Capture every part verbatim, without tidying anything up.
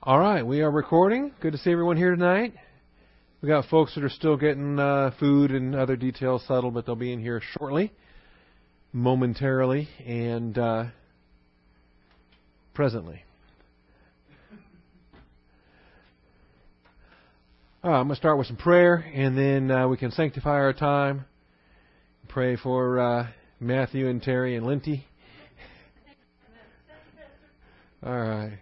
All right, we are recording. Good to see everyone here tonight. We got folks that are still getting uh, food and other details settled, but they'll be in here shortly, momentarily, and uh, presently. All right, I'm going to start with some prayer, and then uh, we can sanctify our time. Pray for uh, Matthew and Terry and Linty. All right.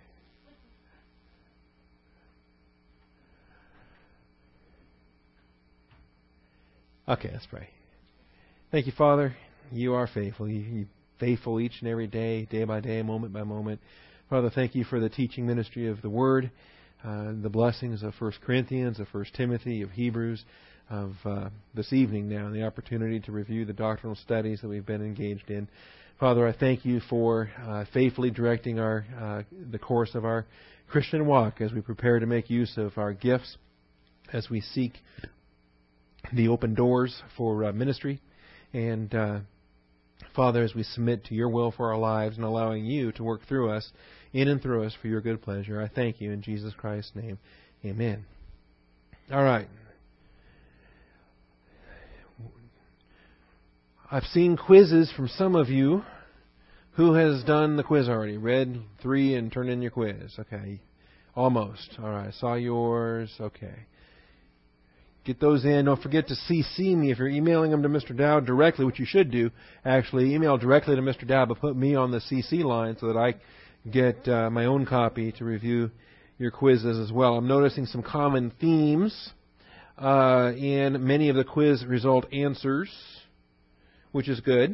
Okay, let's pray. Thank you, Father. You are faithful. You, you faithful each and every day, day by day, moment by moment. Father, thank you for the teaching ministry of the Word, uh, the blessings of First Corinthians, of First Timothy, of Hebrews, of uh, this evening now, and the opportunity to review the doctrinal studies that we've been engaged in. Father, I thank you for uh, faithfully directing our uh, the course of our Christian walk as we prepare to make use of our gifts, as we seek the open doors for uh, ministry, and uh, Father, as we submit to your will for our lives and allowing you to work through us, in and through us for your good pleasure, I thank you in Jesus Christ's name. Amen. All right. I've seen quizzes from some of you. Who has done the quiz already? Read three and turned in your quiz. Okay. Almost. All right. Saw yours. Okay. Get those in. Don't forget to C C me if you're emailing them to Mister Dowd directly, which you should do. Actually, email directly to Mister Dowd, but put me on the C C line so that I get uh, my own copy to review your quizzes as well. I'm noticing some common themes uh, in many of the quiz result answers, which is good.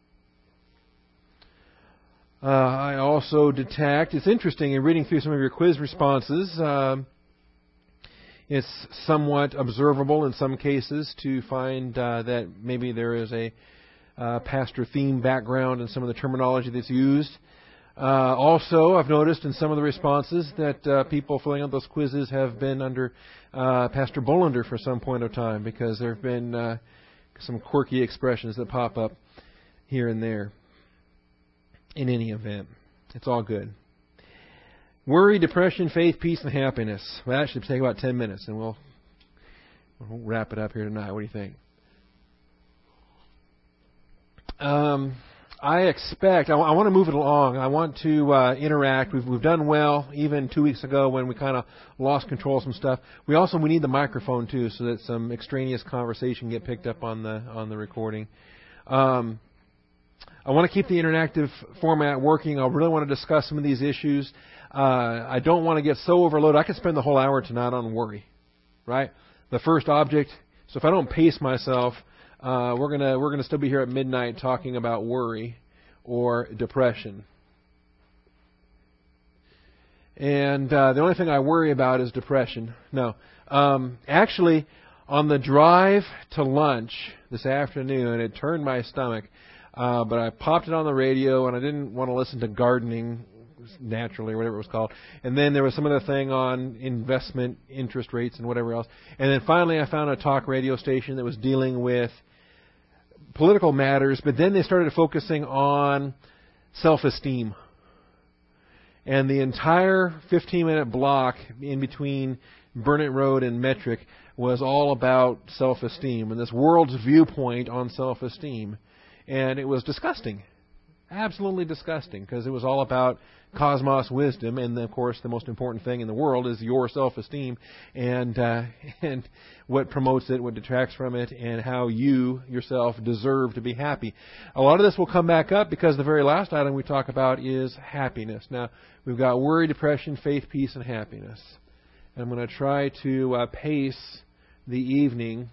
Uh, I also detect, it's interesting in reading through some of your quiz responses, uh, it's somewhat observable in some cases to find uh, that maybe there is a uh, pastor theme background in some of the terminology that's used. Uh, also, I've noticed in some of the responses that uh, people filling out those quizzes have been under uh, Pastor Bolander for some point of time, because there have been uh, some quirky expressions that pop up here and there. In any event, it's all good. Worry, depression, faith, peace, and happiness. Well, actually, take about ten minutes, and we'll, we'll wrap it up here tonight. What do you think? Um, I expect, I, w- I want to move it along. I want to uh, interact. We've, we've done well, even two weeks ago when we kind of lost control of some stuff. We also, we need the microphone, too, so that some extraneous conversation get picked up on the on the recording. Um, I want to keep the interactive format working. I really want to discuss some of these issues. Uh, I don't want to get so overloaded. I could spend the whole hour tonight on worry, right? The first object. So if I don't pace myself, uh, we're gonna we're gonna still be here at midnight talking about worry or depression. And uh, the only thing I worry about is depression. No, um, actually, on the drive to lunch this afternoon, it turned my stomach. Uh, but I popped it on the radio, and I didn't want to listen to gardening naturally or whatever it was called. And then there was some other thing on investment interest rates and whatever else. And then finally I found a talk radio station that was dealing with political matters, but then they started focusing on self-esteem. And the entire fifteen-minute block in between Burnett Road and Metric was all about self-esteem and this world's viewpoint on self-esteem. And it was disgusting, absolutely disgusting, because it was all about cosmos wisdom, and of course the most important thing in the world is your self-esteem, and uh, and what promotes it, what detracts from it, and how you yourself deserve to be happy. A lot of this will come back up because the very last item we talk about is happiness. Now, we've got worry, depression, faith, peace, and happiness. And I'm going to try to uh, pace the evening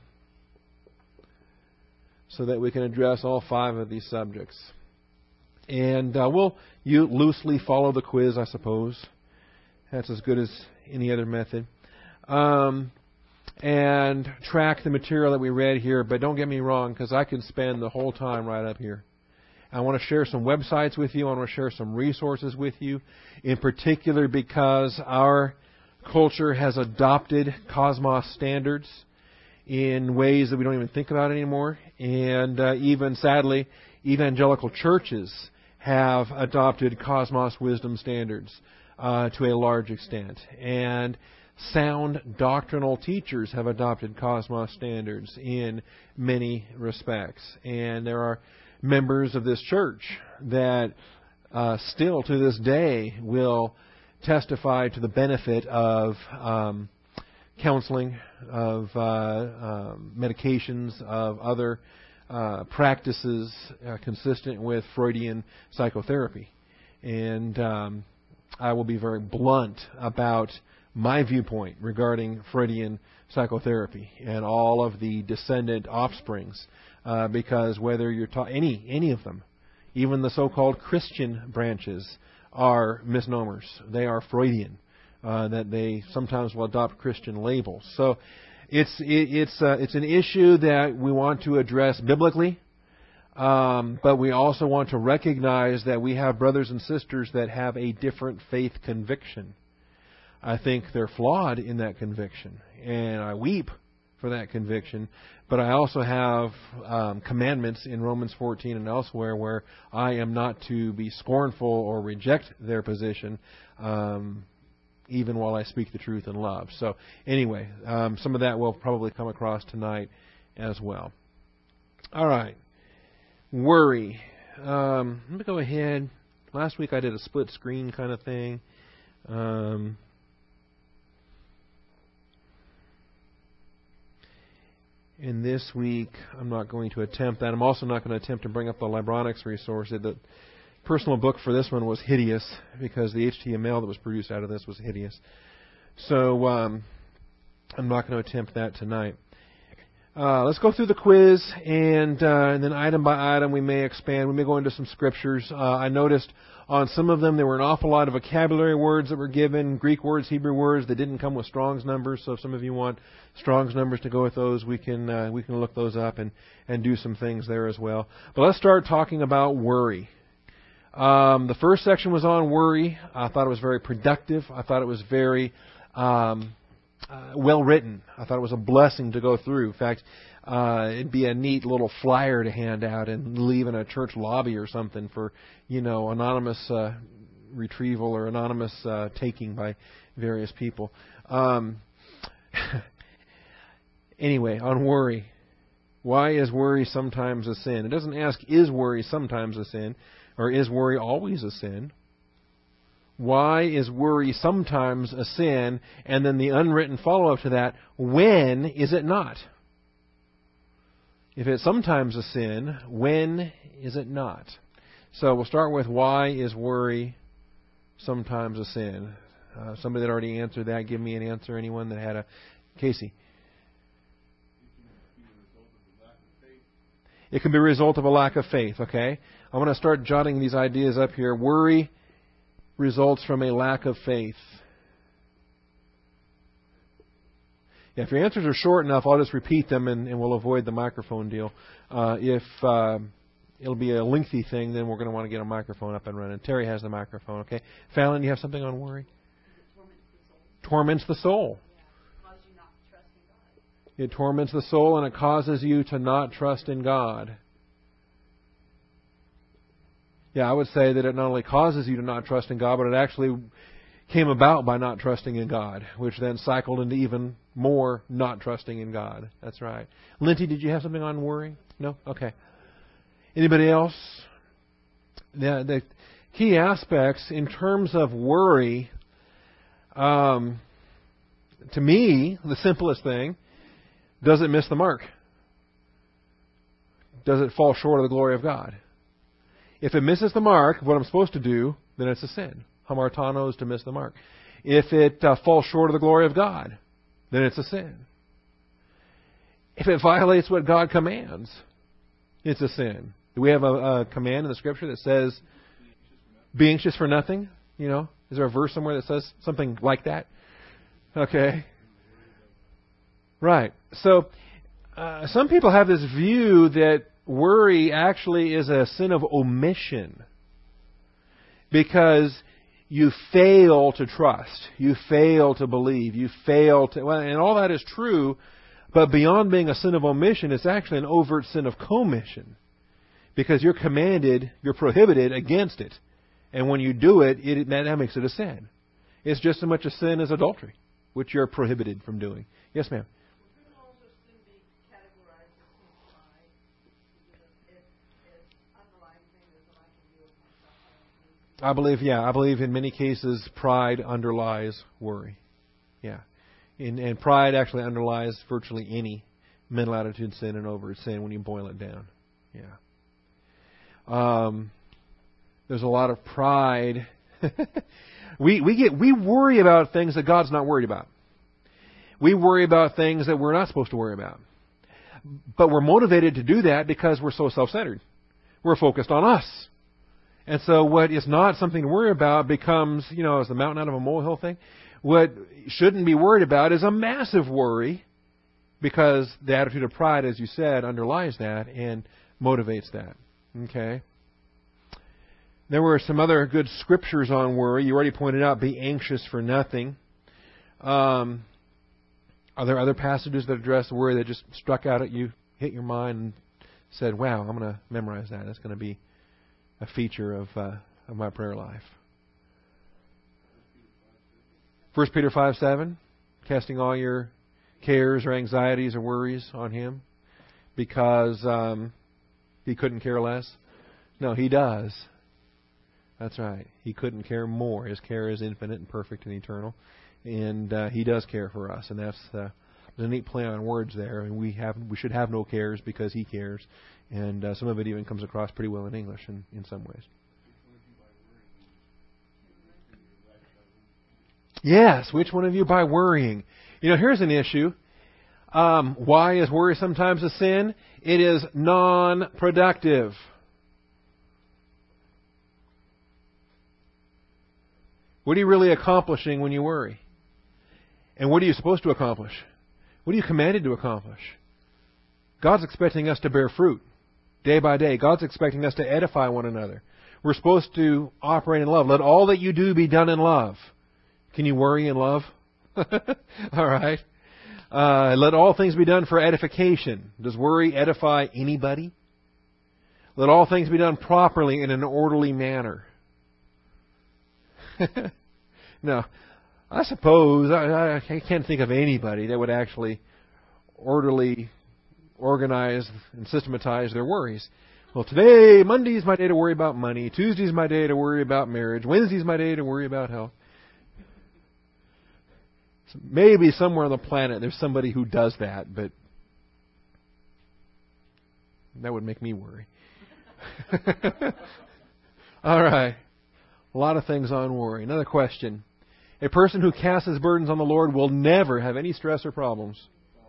so that we can address all five of these subjects. And uh, we'll you loosely follow the quiz, I suppose. That's as good as any other method. Um, and track the material that we read here. But don't get me wrong, because I could spend the whole time right up here. I want to share some websites with you. I want to share some resources with you. In particular, because our culture has adopted Cosmos standards in ways that we don't even think about anymore. And uh, even, sadly, evangelical churches have adopted Cosmos wisdom standards. uh, to a large extent. And sound doctrinal teachers have adopted cosmos standards in many respects. And there are members of this church that uh, still to this day will testify to the benefit of um, counseling, of uh, uh, medications, of other uh, practices uh, consistent with Freudian psychotherapy. And um, I will be very blunt about my viewpoint regarding Freudian psychotherapy and all of the descendant offsprings, uh, because whether you're ta- any any of them, even the so-called Christian branches, are misnomers. They are Freudian. Uh, that they sometimes will adopt Christian labels. So it's it, it's uh, it's an issue that we want to address biblically, um, but we also want to recognize that we have brothers and sisters that have a different faith conviction. I think they're flawed in that conviction, and I weep for that conviction. But I also have um, commandments in Romans fourteen and elsewhere where I am not to be scornful or reject their position, um, even while I speak the truth in love. So anyway, um, some of that will probably come across tonight as well. All right. Worry. Um, let me go ahead. Last week I did a split screen kind of thing. Um, and this week I'm not going to attempt that. I'm also not going to attempt to bring up the Libronics resource. The personal book for this one was hideous because the H T M L that was produced out of this was hideous. So um, I'm not going to attempt that tonight. Uh, let's go through the quiz, and, uh, and then item by item we may expand. We may go into some scriptures. Uh, I noticed on some of them there were an awful lot of vocabulary words that were given, Greek words, Hebrew words that didn't come with Strong's numbers. So if some of you want Strong's numbers to go with those, we can uh, we can look those up and, and do some things there as well. But let's start talking about worry. Um, the first section was on worry. I thought it was very productive. I thought it was very um, uh, well written. I thought it was a blessing to go through. In fact, uh, it'd be a neat little flyer to hand out and leave in a church lobby or something for, you know, anonymous uh, retrieval or anonymous uh, taking by various people. Um, anyway, on worry. Why is worry sometimes a sin? It doesn't ask, is worry sometimes a sin? Or is worry always a sin? Why is worry sometimes a sin? And then the unwritten follow-up to that, when is it not? If it's sometimes a sin, when is it not? So we'll start with why is worry sometimes a sin? Uh, somebody that already answered that, give me an answer. Anyone that had a... Casey. It can be a result of a lack of faith, okay? I'm going to start jotting these ideas up here. Worry results from a lack of faith. Yeah, if your answers are short enough, I'll just repeat them and, and we'll avoid the microphone deal. Uh, if uh, it'll be a lengthy thing, then we're going to want to get a microphone up and running. Terry has the microphone, okay? Fallon, you have something on worry? It torments the soul. Torments the soul. It torments the soul and it causes you to not trust in God. Yeah, I would say that it not only causes you to not trust in God, but it actually came about by not trusting in God, which then cycled into even more not trusting in God. That's right. Linty, did you have something on worry? No? Okay. Anybody else? The, the key aspects in terms of worry, um, to me, the simplest thing, does it miss the mark? Does it fall short of the glory of God? If it misses the mark of what I'm supposed to do, then it's a sin. Hamartano is to miss the mark. If it uh, falls short of the glory of God, then it's a sin. If it violates what God commands, it's a sin. Do we have a, a command in the Scripture that says, be anxious for nothing? You know, is there a verse somewhere that says something like that? Okay. Right. So, uh, some people have this view that worry actually is a sin of omission because you fail to trust, you fail to believe, you fail to, well, and all that is true, but beyond being a sin of omission, it's actually an overt sin of commission because you're commanded, you're prohibited against it. And when you do it, it that makes it a sin. It's just as much a sin as adultery, which you're prohibited from doing. Yes, ma'am. I believe, yeah, I believe in many cases pride underlies worry. Yeah. And, and pride actually underlies virtually any mental attitude sin and overt sin when you boil it down. Yeah. Um, there's a lot of pride. we we get we worry about things that God's not worried about. We worry about things that we're not supposed to worry about. But we're motivated to do that because we're so self-centered. We're focused on us. And so what is not something to worry about becomes, you know, as the mountain out of a molehill thing. What shouldn't be worried about is a massive worry because the attitude of pride, as you said, underlies that and motivates that. Okay? There were some other good scriptures on worry. You already pointed out, be anxious for nothing. Um, are there other passages that address worry that just struck out at you, hit your mind, and said, wow, I'm going to memorize that. That's going to be a feature of uh, of my prayer life. First Peter five seven, casting all your cares or anxieties or worries on Him because um, He couldn't care less. No, He does. That's right. He couldn't care more. His care is infinite and perfect and eternal, and uh, He does care for us. And that's uh, there's a neat play on words there. And we have we should have no cares because He cares. And uh, some of it even comes across pretty well in English in, in some ways. Yes, which one of you by worrying? You know, here's an issue. Um, why is worry sometimes a sin? It is non-productive. What are you really accomplishing when you worry? And what are you supposed to accomplish? What are you commanded to accomplish? God's expecting us to bear fruit. Day by day, God's expecting us to edify one another. We're supposed to operate in love. Let all that you do be done in love. Can you worry in love? All right. Uh, let all things be done for edification. Does worry edify anybody? Let all things be done properly in an orderly manner. No, I suppose I, I can't think of anybody that would actually orderly organize and systematize their worries. Well, today, Monday's my day to worry about money. Tuesday's my day to worry about marriage. Wednesday's my day to worry about health. So maybe somewhere on the planet there's somebody who does that, but that would make me worry. All right. A lot of things on worry. Another question. A person who casts his burdens on the Lord will never have any stress or problems.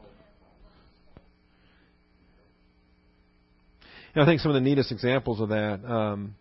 And I think some of the neatest examples of that, um,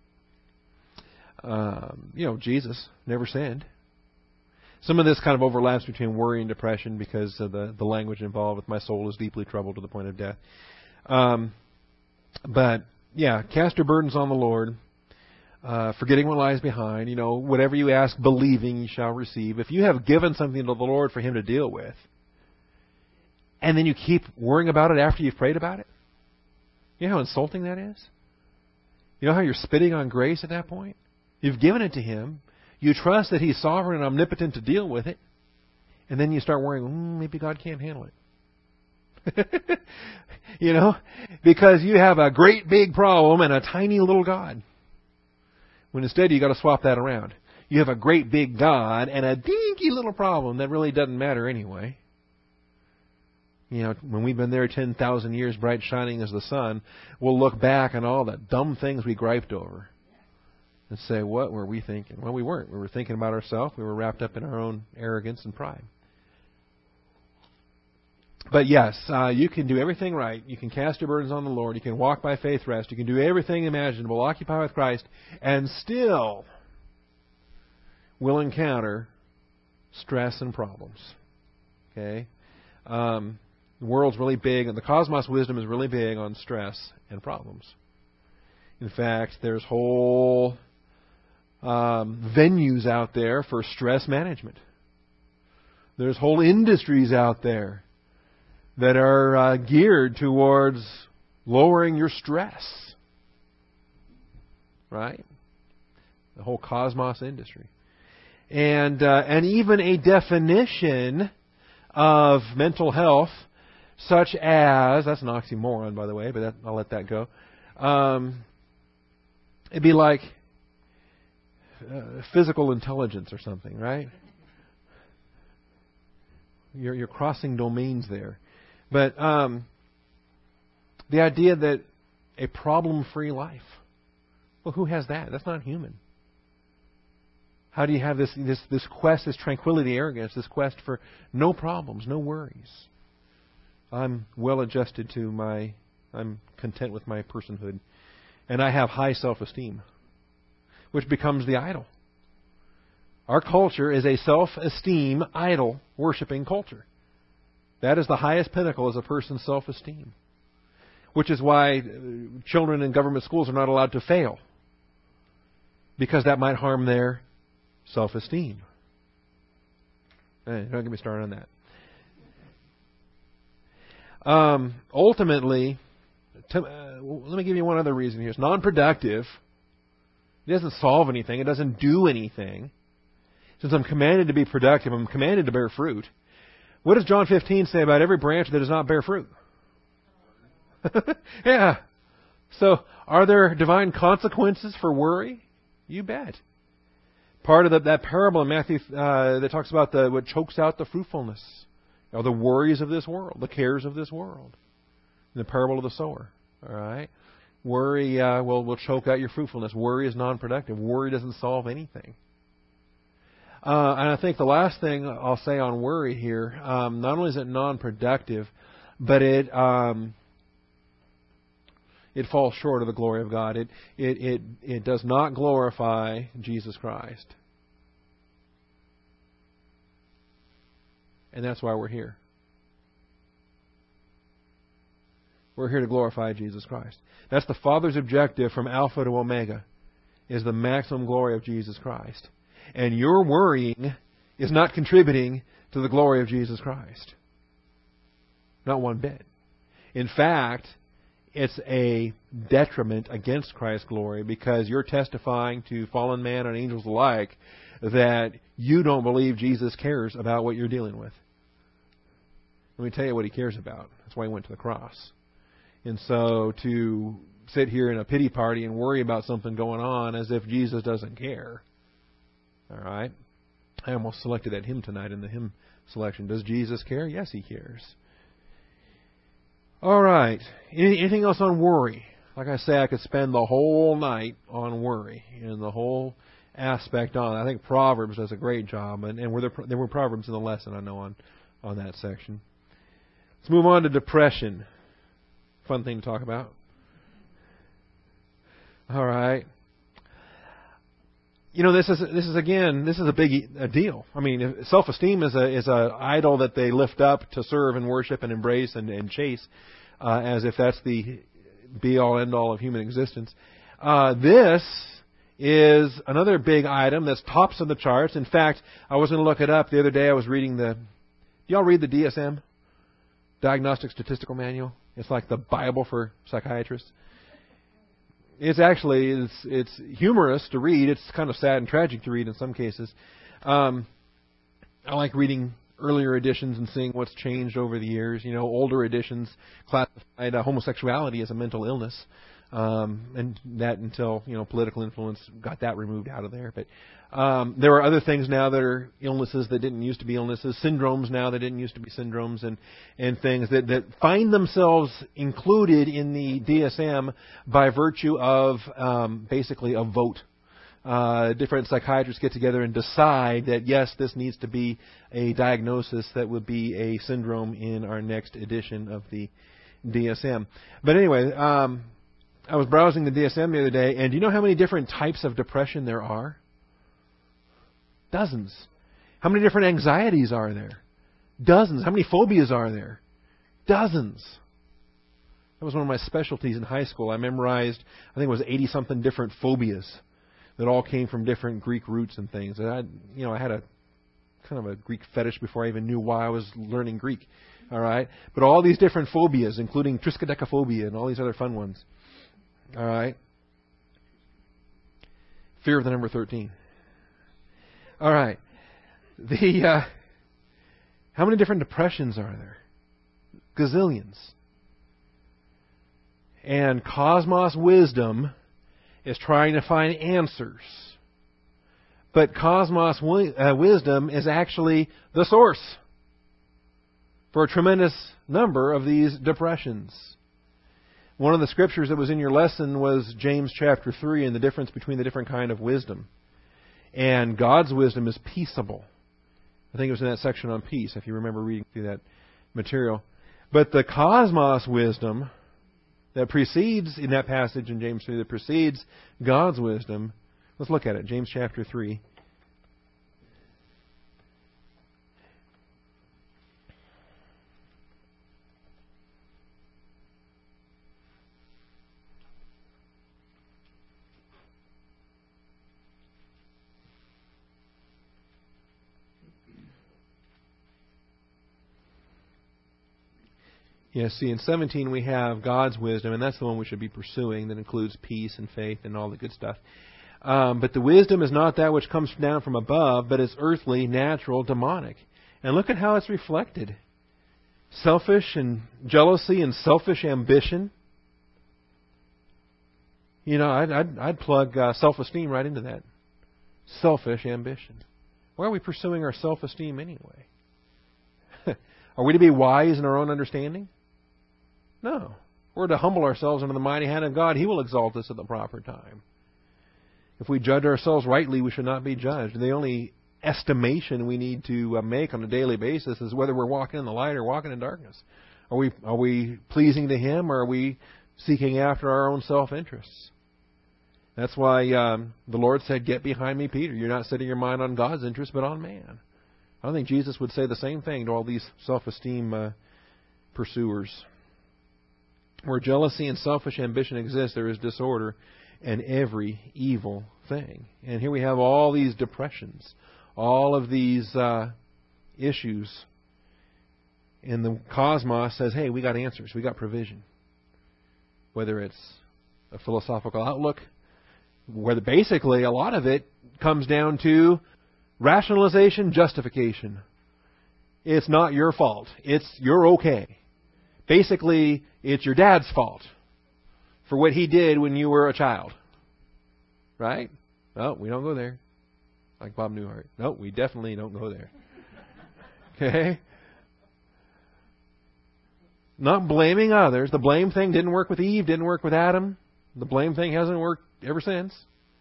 um, you know, Jesus never sinned. Some of this kind of overlaps between worry and depression because of the, the language involved with my soul is deeply troubled to the point of death. Um, but, yeah, cast your burdens on the Lord, uh, forgetting what lies behind. You know, whatever you ask, believing you shall receive. If you have given something to the Lord for Him to deal with, and then you keep worrying about it after you've prayed about it, you know how insulting that is? You know how you're spitting on grace at that point? You've given it to Him. You trust that He's sovereign and omnipotent to deal with it. And then you start worrying, mm, maybe God can't handle it. You know? Because you have a great big problem and a tiny little God. When instead you got to swap that around. You have a great big God and a dinky little problem that really doesn't matter anyway. You know, when we've been there ten thousand years, bright shining as the sun, we'll look back on all the dumb things we griped over and say, what were we thinking? Well, we weren't. We were thinking about ourselves. We were wrapped up in our own arrogance and pride. But yes, uh, you can do everything right. You can cast your burdens on the Lord. You can walk by faith rest. You can do everything imaginable, occupy with Christ, and still will encounter stress and problems. Okay? Um, the world's really big, and the cosmos wisdom is really big on stress and problems. In fact, there's whole um, venues out there for stress management. There's whole industries out there that are uh, geared towards lowering your stress. Right? The whole cosmos industry. and uh, and even a definition of mental health, such as, that's an oxymoron, by the way, but that, I'll let that go. Um, it'd be like uh, physical intelligence or something, right? You're, you're crossing domains there. But um, the idea that a problem-free life, well, who has that? That's not human. How do you have this, this, this quest, this tranquility, arrogance, this quest for no problems, no worries? I'm well adjusted to my, I'm content with my personhood. And I have high self-esteem, which becomes the idol. Our culture is a self-esteem, idol-worshipping culture. That is the highest pinnacle, is a person's self-esteem. Which is why children in government schools are not allowed to fail. Because that might harm their self-esteem. Hey, don't get me started on that. Um, ultimately, to, uh, let me give you one other reason here. It's non-productive. It doesn't solve anything. It doesn't do anything. Since I'm commanded to be productive, I'm commanded to bear fruit. What does John fifteen say about every branch that does not bear fruit? Yeah. So, are there divine consequences for worry? You bet. Part of the, that parable in Matthew uh, that talks about the what chokes out the fruitfulness, are the worries of this world, the cares of this world. In the parable of the sower. All right. Worry uh, will will choke out your fruitfulness. Worry is non-productive. Worry doesn't solve anything. Uh, and I think the last thing I'll say on worry here, um, not only is it non-productive, but it um, it falls short of the glory of God. It it it it does not glorify Jesus Christ. And that's why we're here. We're here to glorify Jesus Christ. That's the Father's objective from Alpha to Omega, is the maximum glory of Jesus Christ. And your worrying is not contributing to the glory of Jesus Christ. Not one bit. In fact, it's a detriment against Christ's glory, because you're testifying to fallen man and angels alike that you don't believe Jesus cares about what you're dealing with. Let me tell you what He cares about. That's why He went to the cross. And so to sit here in a pity party and worry about something going on as if Jesus doesn't care. All right? I almost selected that hymn tonight in the hymn selection. Does Jesus care? Yes, He cares. All right. Anything else on worry? Like I say, I could spend the whole night on worry and the whole aspect on it. I think Proverbs does a great job, and, and were there, there were Proverbs in the lesson, I know, on, on that section. Let's move on to depression. Fun thing to talk about. All right. You know, this is this is again this is a big a deal. I mean, self-esteem is a is a idol that they lift up to serve and worship and embrace and, and chase, uh, as if that's the be-all end-all of human existence. Uh, this is another big item that's tops of the charts. In fact, I was going to look it up the other day. I was reading the. Do y'all read the D S M, Diagnostic Statistical Manual? It's like the Bible for psychiatrists. It's actually it's it's humorous to read. It's kind of sad and tragic to read in some cases. Um, I like reading earlier editions and seeing what's changed over the years. You know, older editions classified uh, homosexuality as a mental illness, um, and that until you know political influence got that removed out of there. But um, there are other things now that are illnesses that didn't used to be illnesses, syndromes now that didn't used to be syndromes, and and things that that find themselves included in the D S M by virtue of um, basically a vote. Uh, different psychiatrists get together and decide that, yes, this needs to be a diagnosis that would be a syndrome in our next edition of the D S M. But anyway, um, I was browsing the D S M the other day, and do you know how many different types of depression there are? Dozens. How many different anxieties are there? Dozens. How many phobias are there? Dozens. That was one of my specialties in high school. I memorized, I think it was eighty-something different phobias that all came from different Greek roots and things. And I, you know, I had a kind of a Greek fetish before I even knew why I was learning Greek. All right, but all these different phobias, including triskaidekaphobia and all these other fun ones. All right, fear of the number thirteen. All right. The uh, how many different depressions are there? Gazillions. And cosmos wisdom is trying to find answers. But cosmos wi- uh, wisdom is actually the source for a tremendous number of these depressions. One of the scriptures that was in your lesson was James chapter three and the difference between the different kind of wisdom. And God's wisdom is peaceable. I think it was in that section on peace, if you remember reading through that material. But the cosmos wisdom that precedes, in that passage in James three, that precedes God's wisdom, let's look at it. James chapter three. Yes, see, in seventeen we have God's wisdom, and that's the one we should be pursuing, that includes peace and faith and all the good stuff. Um, but the wisdom is not that which comes down from above, but is earthly, natural, demonic. And look at how it's reflected. Selfish and jealousy and selfish ambition. You know, I'd, I'd, I'd plug uh, self-esteem right into that. Selfish ambition. Why are we pursuing our self-esteem anyway? Are we to be wise in our own understanding? No. We're to humble ourselves under the mighty hand of God. He will exalt us at the proper time. If we judge ourselves rightly, we should not be judged. The only estimation we need to uh, make on a daily basis is whether we're walking in the light or walking in darkness. Are we are we pleasing to Him, or are we seeking after our own self-interests? That's why um, the Lord said, "Get behind me, Peter. You're not setting your mind on God's interest, but on man." I don't think Jesus would say the same thing to all these self-esteem uh, pursuers. Where jealousy and selfish ambition exist, there is disorder and every evil thing. And here we have all these depressions, all of these uh, issues. And the cosmos says, hey, we got answers, we got provision. Whether it's a philosophical outlook, whether basically a lot of it comes down to rationalization, justification. It's not your fault. It's you're okay. Basically, it's your dad's fault for what he did when you were a child. Right? No, we don't go there. Like Bob Newhart. No, we definitely don't go there. Okay? Not blaming others. The blame thing didn't work with Eve, didn't work with Adam. The blame thing hasn't worked ever since.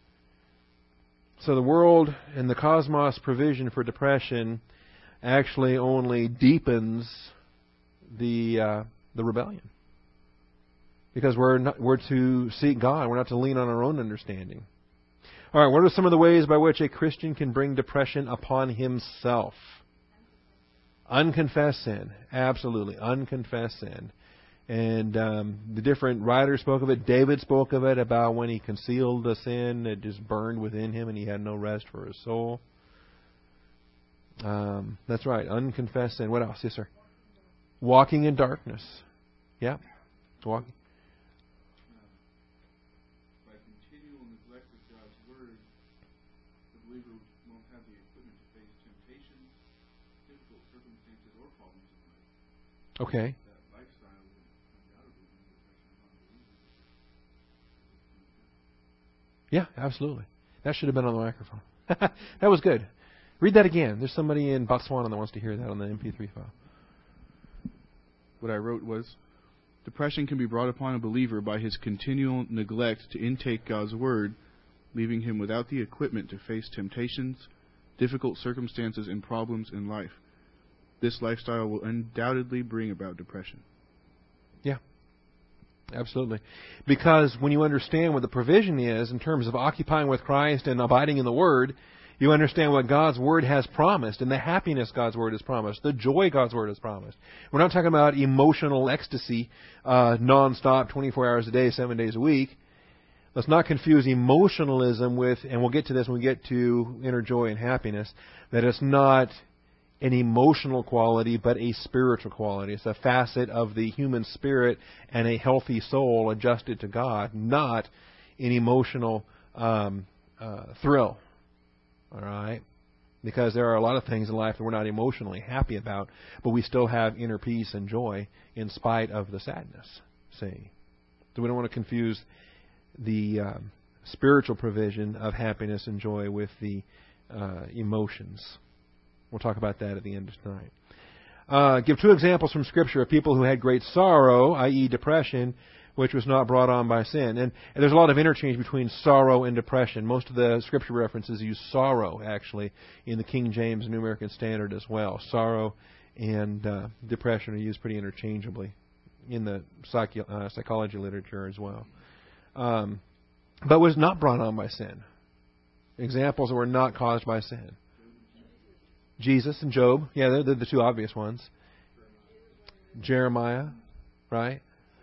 So the world and the cosmos provision for depression actually only deepens the uh, the rebellion, because we're not, we're to seek God. We're not to lean on our own understanding. All right, what are some of the ways by which a Christian can bring depression upon himself? Unconfessed sin, absolutely unconfessed sin. And um, the different writers spoke of it. David spoke of it, about when he concealed the sin, it just burned within him and he had no rest for his soul. Um, that's right, unconfessed sin. What else? Yes, sir. Walking in darkness. Yeah. Walking. By continual neglect of God's Word, the believer won't have the equipment to face temptations, difficult circumstances, or problems in life. Okay. That lifestyle will undoubtedly bring depression upon believers. Yeah, absolutely. That should have been on the microphone. That was good. Read that again. There's somebody in Botswana that wants to hear that on the M P three file. What I wrote was, depression can be brought upon a believer by his continual neglect to intake God's Word, leaving him without the equipment to face temptations, difficult circumstances, and problems in life. This lifestyle will undoubtedly bring about depression. Yeah, absolutely. Because when you understand what the provision is in terms of occupying with Christ and abiding in the Word, you understand what God's Word has promised and the happiness God's Word has promised, the joy God's Word has promised. We're not talking about emotional ecstasy uh, nonstop, twenty-four hours a day, seven days a week. Let's not confuse emotionalism with, and we'll get to this when we get to inner joy and happiness, that it's not an emotional quality but a spiritual quality. It's a facet of the human spirit and a healthy soul adjusted to God, not an emotional um, uh, thrill. All right? Because there are a lot of things in life that we're not emotionally happy about, but we still have inner peace and joy in spite of the sadness. See? So we don't want to confuse the um, spiritual provision of happiness and joy with the uh, emotions. We'll talk about that at the end of tonight. Uh, give two examples from Scripture of people who had great sorrow, that is depression, which was not brought on by sin. And, and there's a lot of interchange between sorrow and depression. Most of the Scripture references use sorrow, actually, in the King James New American Standard as well. Sorrow and uh, depression are used pretty interchangeably in the psych- uh, psychology literature as well. Um, but was not brought on by sin. Examples that were not caused by sin. Jesus and Job, yeah, they're, they're the two obvious ones. Jeremiah, right?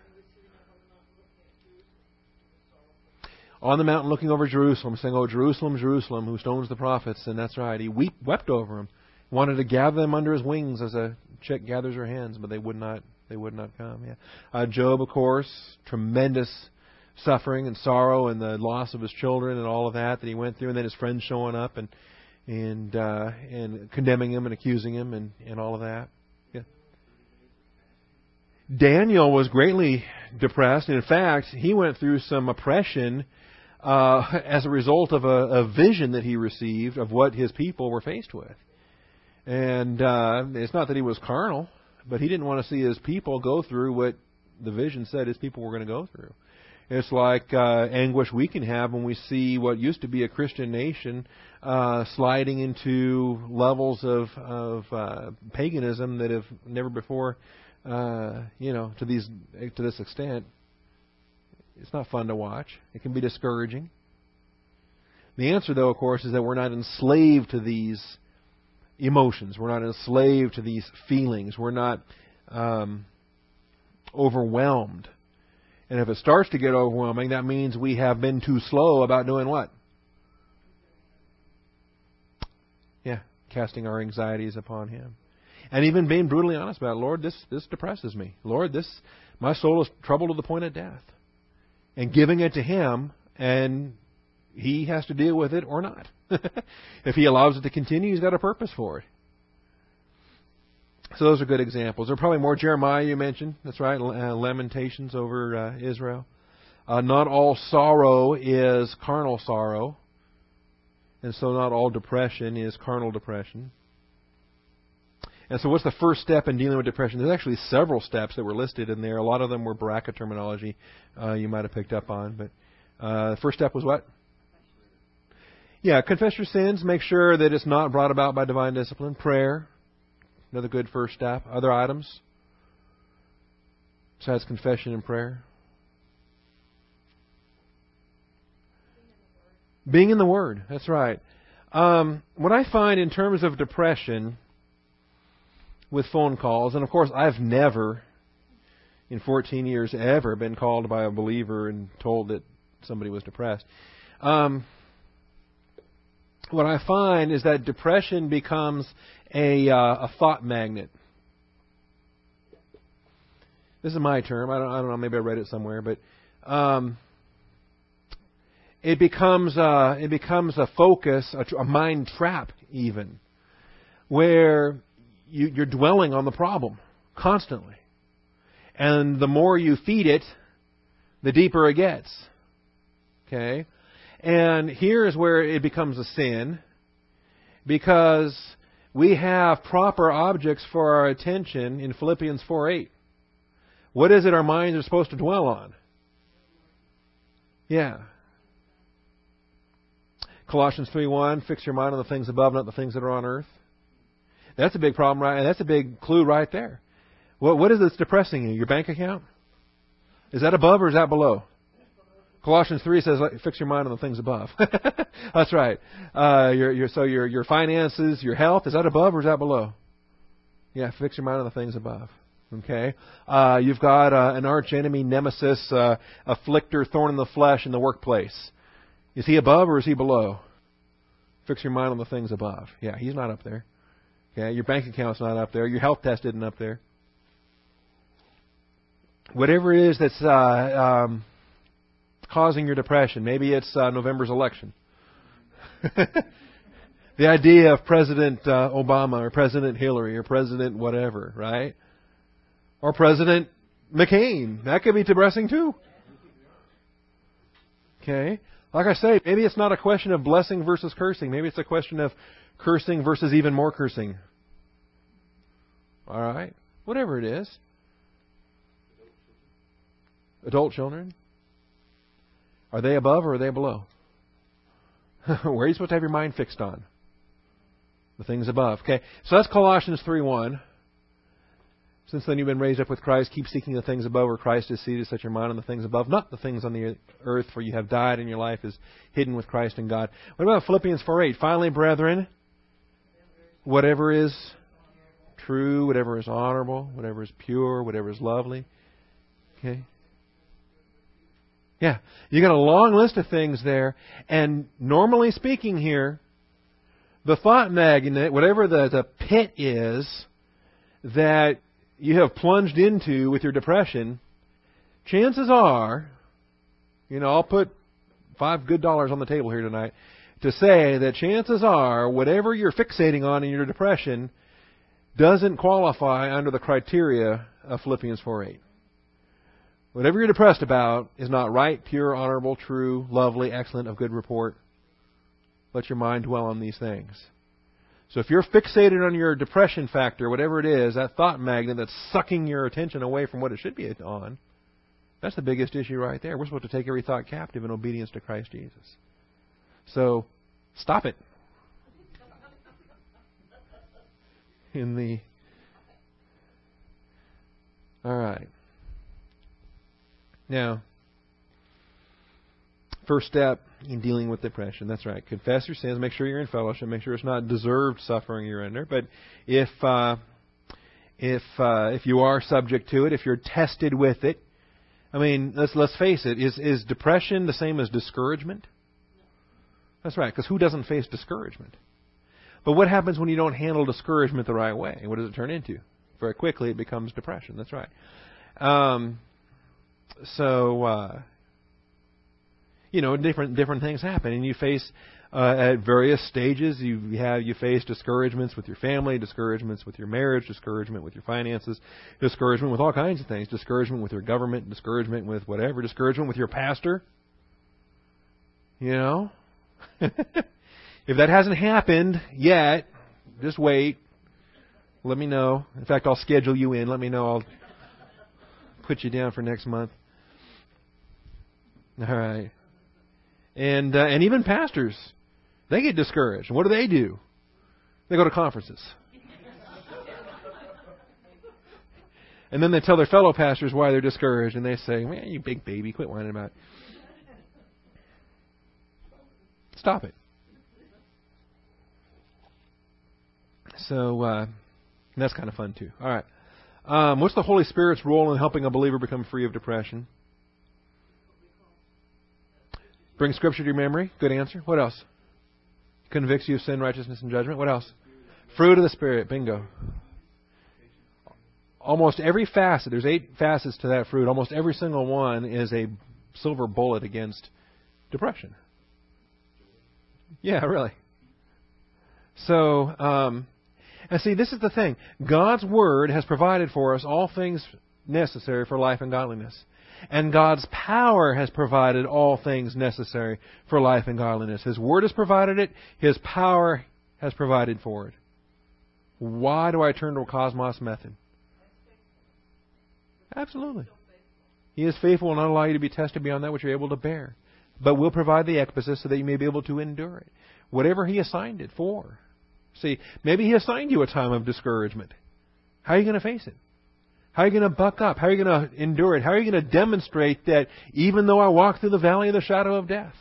On the mountain looking over Jerusalem, saying, "Oh, Jerusalem, Jerusalem, who stones the prophets." And that's right. He weep, wept over them. Wanted to gather them under his wings as a chick gathers her hens, but they would not They would not come. Yeah. Uh, Job, of course, tremendous suffering and sorrow and the loss of his children and all of that that he went through. And then his friends showing up and and uh, and condemning him and accusing him and, and all of that. Yeah. Daniel was greatly depressed. In fact, he went through some oppression Uh, as a result of a, a vision that he received of what his people were faced with. And uh, it's not that he was carnal, but he didn't want to see his people go through what the vision said his people were going to go through. It's like uh, anguish we can have when we see what used to be a Christian nation uh, sliding into levels of, of uh, paganism that have never before, uh, you know, to these to this extent. It's not fun to watch. It can be discouraging. The answer, though, of course, is that we're not enslaved to these emotions. We're not enslaved to these feelings. We're not um, overwhelmed. And if it starts to get overwhelming, that means we have been too slow about doing what? Yeah, casting our anxieties upon Him. And even being brutally honest about it. Lord, this, this depresses me. Lord, this my soul is troubled to the point of death. And giving it to Him, and He has to deal with it or not. If He allows it to continue, He's got a purpose for it. So those are good examples. There are probably more. Jeremiah, you mentioned. That's right. Uh, lamentations over uh, Israel. Uh, not all sorrow is carnal sorrow. And so not all depression is carnal depression. And so what's the first step in dealing with depression? There's actually several steps that were listed in there. A lot of them were bracket terminology uh, you might have picked up on. But uh, the first step was what? Yeah, confess your sins. Make sure that it's not brought about by divine discipline. Prayer, another good first step. Other items besides confession and prayer? Being in the Word. That's right. Um, what I find in terms of depression with phone calls, and of course I've never in fourteen years ever been called by a believer and told that somebody was depressed. Um, what I find is that depression becomes a, uh, a thought magnet. This is my term. I don't, I don't know. Maybe I read it somewhere, but um, it becomes uh, it becomes a focus, a, a mind trap, even, where you, you're dwelling on the problem constantly, and the more you feed it, the deeper it gets. Okay, and here is where it becomes a sin, because we have proper objects for our attention in Philippians four eight. What is it our minds are supposed to dwell on? Yeah. Colossians three one, fix your mind on the things above, not the things that are on earth. That's a big problem, right? And that's a big clue right there. What, what is this depressing you? Your bank account? Is that above or is that below? Colossians three says, fix your mind on the things above. That's right. Uh, your, your, so your, your finances, your health, is that above or is that below? Yeah, fix your mind on the things above. Okay, uh, you've got uh, an arch enemy, nemesis, uh, afflictor, thorn in the flesh in the workplace. Is he above or is he below? Fix your mind on the things above. Yeah, he's not up there. Okay, your bank account's not up there. Your health test isn't up there. Whatever it is that's uh, um, causing your depression, maybe it's uh, November's election. The idea of President uh, Obama or President Hillary or President whatever, right? Or President McCain. That could be depressing too. Okay? Like I say, maybe it's not a question of blessing versus cursing. Maybe it's a question of cursing versus even more cursing. All right? Whatever it is. Adult children. Are they above or are they below? Where are you supposed to have your mind fixed on? The things above. Okay, so that's Colossians three one. Since then you've been raised up with Christ, keep seeking the things above where Christ is seated, set your mind on the things above, not the things on the earth, for you have died and your life is hidden with Christ in God. What about Philippians four eight? Finally, brethren, whatever is true, whatever is honorable, whatever is pure, whatever is lovely. Okay? Yeah, you got a long list of things there, and normally speaking here, the thought magnet, whatever the, the pit is that you have plunged into with your depression, chances are, you know, I'll put five good dollars on the table here tonight to say that chances are whatever you're fixating on in your depression doesn't qualify under the criteria of Philippians four eight. Whatever you're depressed about is not right, pure, honorable, true, lovely, excellent, of good report. Let your mind dwell on these things. So if you're fixated on your depression factor, whatever it is, that thought magnet that's sucking your attention away from what it should be on, that's the biggest issue right there. We're supposed to take every thought captive in obedience to Christ Jesus. So, stop it. In the... All right. Now, first step in dealing with depression. That's right. Confess your sins. Make sure you're in fellowship. Make sure it's not deserved suffering you're under. But if uh, if uh, if you are subject to it, if you're tested with it, I mean, let's let's face it. Is is depression the same as discouragement? That's right. Because who doesn't face discouragement? But what happens when you don't handle discouragement the right way? What does it turn into? Very quickly, it becomes depression. That's right. Um, so. Uh, You know, different different things happen, and you face uh, at various stages. You have you face discouragements with your family, discouragements with your marriage, discouragement with your finances, discouragement with all kinds of things, discouragement with your government, discouragement with whatever, discouragement with your pastor. You know, if that hasn't happened yet, just wait. Let me know. In fact, I'll schedule you in. Let me know. I'll put you down for next month. All right. And uh, and even pastors, they get discouraged. What do they do? They go to conferences. And then they tell their fellow pastors why they're discouraged. And they say, man, you big baby, quit whining about it. Stop it. So uh, that's kind of fun too. All right. Um, what's the Holy Spirit's role in helping a believer become free of depression? Bring Scripture to your memory. Good answer. What else? Convicts you of sin, righteousness, and judgment. What else? Fruit of the Spirit. Bingo. Almost every facet, there's eight facets to that fruit. Almost every single one is a silver bullet against depression. Yeah, really. So, um, and see, this is the thing. God's Word has provided for us all things necessary for life and godliness. And God's power has provided all things necessary for life and godliness. His Word has provided it. His power has provided for it. Why do I turn to a cosmos method? Absolutely. He is faithful and not allow you to be tested beyond that which you're able to bear. But will provide the ekbasis so that you may be able to endure it. Whatever He assigned it for. See, maybe He assigned you a time of discouragement. How are you going to face it? How are you going to buck up? How are you going to endure it? How are you going to demonstrate that even though I walk through the valley of the shadow of death?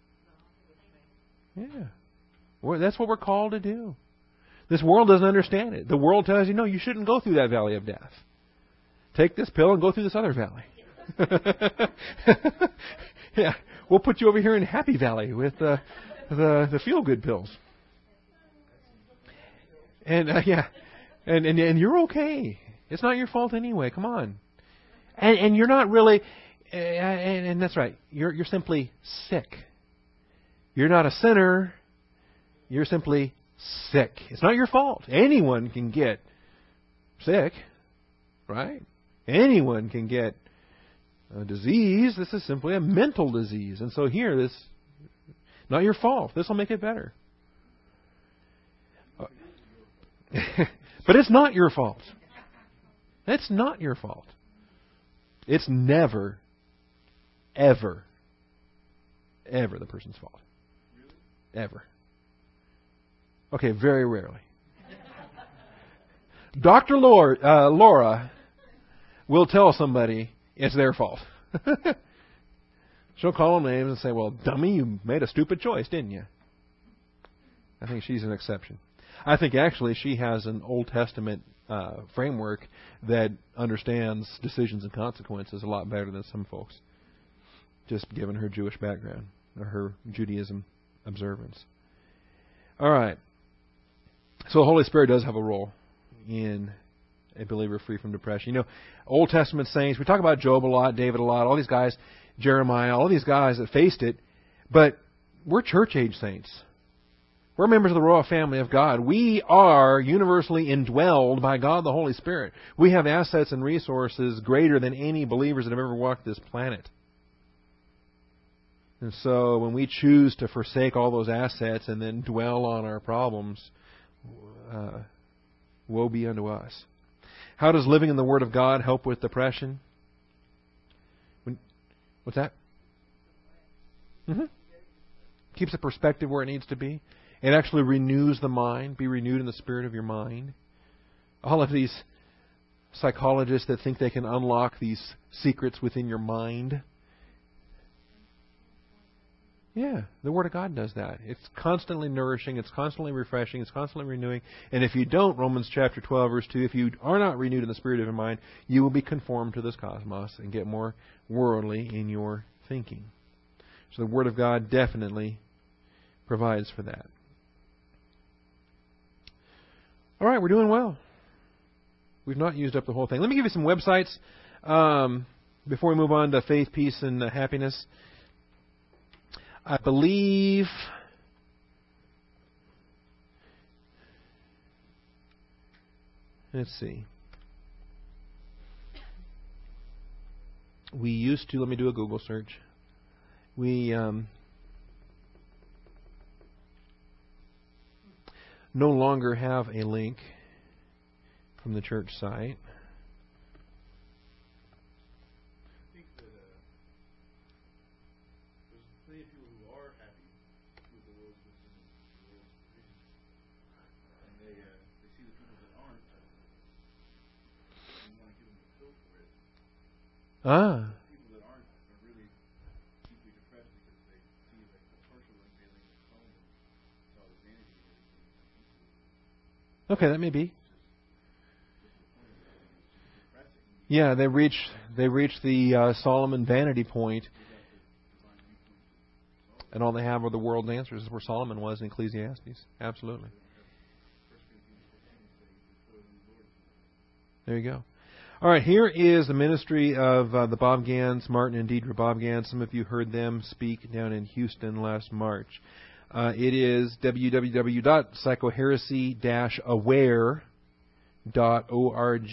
Yeah. Well, that's what we're called to do. This world doesn't understand it. The world tells you, no, you shouldn't go through that valley of death. Take this pill and go through this other valley. Yeah. We'll put you over here in Happy Valley with uh, the the feel-good pills. And, uh, yeah. And, and and you're okay. It's not your fault anyway. Come on. And and you're not really, uh, and, and that's right. You're you're simply sick. You're not a sinner. You're simply sick. It's not your fault. Anyone can get sick, right? Anyone can get a disease. This is simply a mental disease. And so here, this, not your fault. This will make it better. But it's not your fault. It's not your fault. It's never, ever, ever the person's fault. Ever. Okay, very rarely. Doctor Laura, uh, Laura will tell somebody it's their fault. She'll call them names and say, well, dummy, you made a stupid choice, didn't you? I think she's an exception. I think actually she has an Old Testament uh, framework that understands decisions and consequences a lot better than some folks, just given her Jewish background or her Judaism observance. All right. So the Holy Spirit does have a role in a believer free from depression. You know, Old Testament saints, we talk about Job a lot, David a lot, all these guys, Jeremiah, all these guys that faced it, but we're church-age saints. We're members of the royal family of God. We are universally indwelled by God the Holy Spirit. We have assets and resources greater than any believers that have ever walked this planet. And so when we choose to forsake all those assets and then dwell on our problems, uh, woe be unto us. How does living in the Word of God help with depression? When, what's that? Mm-hmm. Keeps the perspective where it needs to be. It actually renews the mind. Be renewed in the spirit of your mind. All of these psychologists that think they can unlock these secrets within your mind. Yeah, the Word of God does that. It's constantly nourishing, it's constantly refreshing, it's constantly renewing. And if you don't, Romans chapter twelve, verse two, if you are not renewed in the spirit of your mind, you will be conformed to this cosmos and get more worldly in your thinking. So the Word of God definitely provides for that. All right, we're doing well. We've not used up the whole thing. Let me give you some websites um, before we move on to faith, peace, and uh, happiness. I believe let's see. We used to, let me do a Google search. We um, no longer have a link from the church site. Ah. People that aren't are really deeply depressed because they see like the partial unveiling of Solomon, all the vanity and everything. Okay, that may be. Yeah, they reach they reach the uh, Solomon vanity point, and all they have are the world's answers. Is where Solomon was in Ecclesiastes. Absolutely. There you go. All right, here is the ministry of uh, the Bob Gans, Martin and Deidre Bob Gans. Some of you heard them speak down in Houston last March. Uh, it is w w w dot psychoheresy dash aware dot org.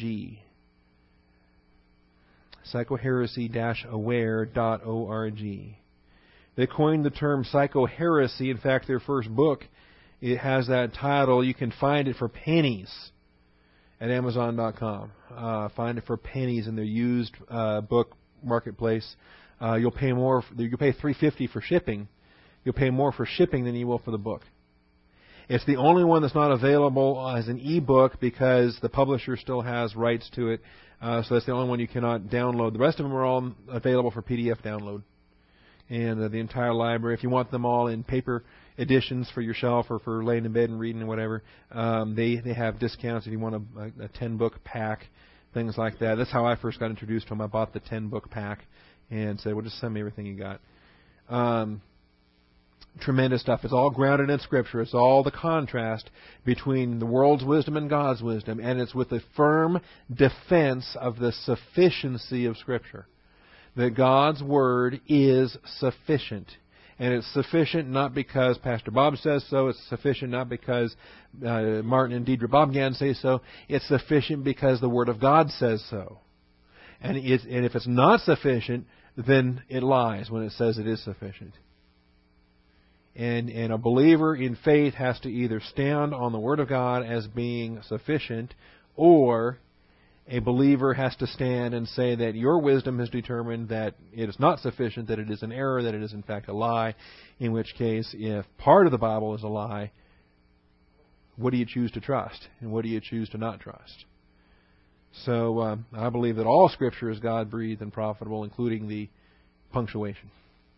psychoheresy dash aware dot org. They coined the term psychoheresy. In fact, their first book, it has that title. You can find it for pennies at amazon dot com. Uh, find it for pennies in their used uh, book marketplace. Uh, you'll pay more. For, you'll pay three fifty for shipping. You'll pay more for shipping than you will for the book. It's the only one that's not available as an e-book because the publisher still has rights to it. Uh, so that's the only one you cannot download. The rest of them are all available for P D F download. And uh, the entire library, if you want them all in paper editions for your shelf or for laying in bed and reading or whatever, um, they, they have discounts if you want a, a ten-book pack, things like that. That's how I first got introduced to them. I bought the ten-book pack and said, well, just send me everything you got. Um, tremendous stuff. It's all grounded in Scripture. It's all the contrast between the world's wisdom and God's wisdom, and it's with a firm defense of the sufficiency of Scripture. That God's Word is sufficient. And it's sufficient not because Pastor Bob says so. It's sufficient not because uh, Martin and Deidre Bobgan say so. It's sufficient because the Word of God says so. And, it, and if it's not sufficient, then it lies when it says it is sufficient. And, and a believer in faith has to either stand on the Word of God as being sufficient, or a believer has to stand and say that your wisdom has determined that it is not sufficient, that it is an error, that it is in fact a lie, in which case, if part of the Bible is a lie, what do you choose to trust, and what do you choose to not trust? So um, I believe that all Scripture is God-breathed and profitable, including the punctuation.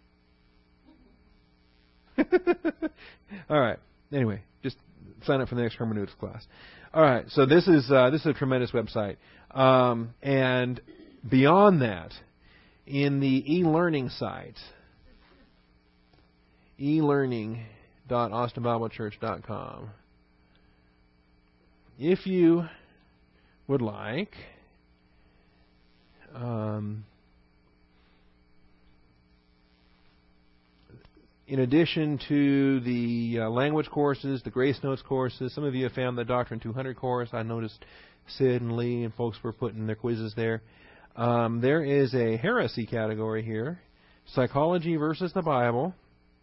All right. Anyway, just sign up for the next hermeneutics class. All right. So this is uh, this is a tremendous website, um, and beyond that, in the e-learning site, e learning dot austin bible church dot com, if you would like, um, in addition to the uh, language courses, the Grace Notes courses, some of you have found the Doctrine two hundred course. I noticed Sid and Lee and folks were putting their quizzes there. Um, there is a heresy category here, Psychology versus the Bible.